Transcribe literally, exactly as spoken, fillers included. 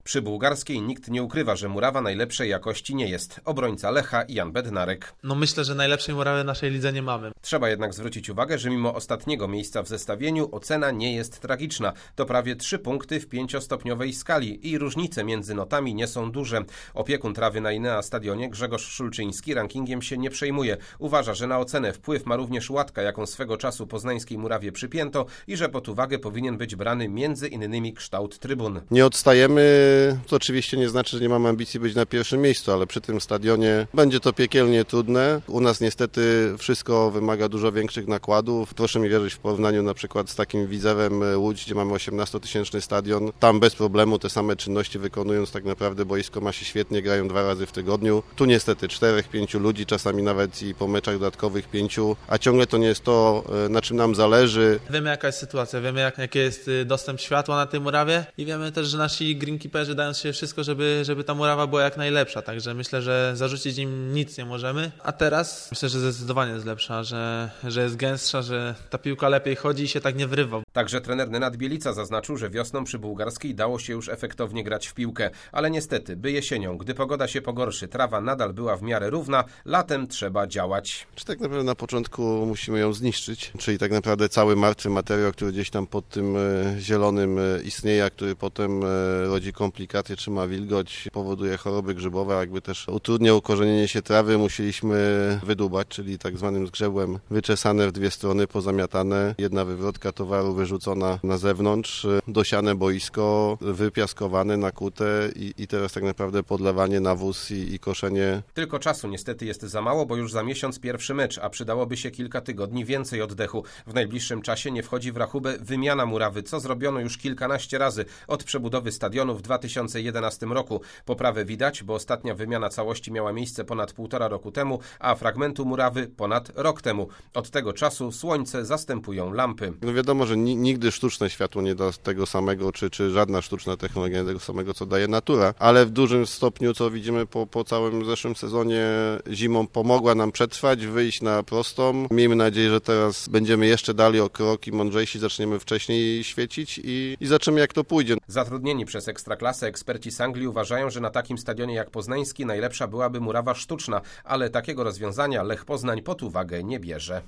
Przy Bułgarskiej nikt nie ukrywa, że murawa najlepszej jakości nie jest. Obrońca Lecha Jan Bednarek. No myślę, że najlepszej murawy w naszej lidze nie mamy. Trzeba jednak zwrócić uwagę, że mimo ostatniego miejsca w zestawieniu ocena nie jest tragiczna. To prawie trzy punkty w pięciostopniowej skali i różnice między notami nie są duże. Opiekun trawy na Inea Stadionie Grzegorz Szulczyński rankingiem się nie przejmuje. Uważa, że na ocenę wpływ ma również łatka, jaką swego czasu poznańskiej murawie przypięto i że pod uwagę powinien być brany między innymi kształt trybun. Nie odstajemy, to oczywiście nie znaczy, że nie mamy ambicji być na pierwszym miejscu, ale przy tym stadionie będzie to piekielnie trudne. U nas niestety wszystko wymaga dużo większych nakładów. Proszę mi wierzyć, w porównaniu na przykład z takim Widzewem Łódź, gdzie mamy osiemnastotysięczny stadion, tam bez problemu te same czynności wykonując tak naprawdę boisko ma się świetnie, grają dwa razy w tygodniu. Tu niestety czterech, pięciu ludzi, czasami nawet i po meczach dodatkowych pięciu, a ciągle to nie jest to, na czym nam zależy. Wiemy, jaka jest sytuacja, wiemy, jak, jaki jest dostęp światła na tej murawie i wiemy też, że nasi greenkeeperzy dają się wszystko, żeby, żeby ta murawa była jak najlepsza, także myślę, że zarzucić im nic nie możemy, a teraz myślę, że zdecydowanie jest lepsza, że, że jest gęstsza, że ta piłka lepiej chodzi i się tak nie wrywa. Także trener Nenad Bielica zaznaczył, że wiosną przy Bułgarskiej dało się już efektownie grać w piłkę, ale niestety, by jesienią, gdy pogoda się pogorszy, trawa nadal była w miarę równa, latem trzeba działać. Czy tak naprawdę na początku musimy ją zniszczyć, czyli tak naprawdę cały martwy materiał, który gdzieś tam pod tym zielonym istnieje, a który potem rodzi komplikacje, trzyma wilgoć, powoduje choroby grzybowe, jakby też utrudnia ukorzenienie się trawy, musieliśmy wydubać, czyli tak zwanym zgrzebłem wyczesane w dwie strony, pozamiatane, jedna wywrotka towaru wyrzucona na zewnątrz, dosiane boisko, wypiaskowane, nakute i, i teraz tak naprawdę podlewanie, nawóz i, i koszenie. Tylko czasu niestety jest za mało, bo już za miesiąc pierwszy mecz, a przydałoby się kilka tygodni więcej oddechu. W najbliższym czasie nie wchodzi w rachubę wymiana murawy, co zrobiono już kilkanaście razy od przebudowy stadionu w dwa tysiące jedenastym roku. Poprawę widać, bo ostatnia wymiana całości miała miejsce ponad półtora roku temu, a fragmentu murawy ponad rok temu. Od tego czasu słońce zastępują lampy. No wiadomo, że nigdy sztuczne światło nie da tego samego, czy, czy żadna sztuczna technologia nie da tego samego, co daje natura, ale w dużym stopniu, co widzimy po, po całym zeszłym sezonie, zimą pomogła nam przetrwać, wyjść na prostą. Miejmy nadzieję, że teraz będziemy jeszcze dalej o krok i mądrzejsi, zaczniemy wcześniej świecić i, i zobaczymy, jak to pójdzie. Zatrudnieni przez Ekstraklasę eksperci z Anglii uważają, że na takim stadionie jak poznański najlepsza byłaby murawa sztuczna, ale takiego rozwiązania Lech Poznań pod uwagę nie bierze.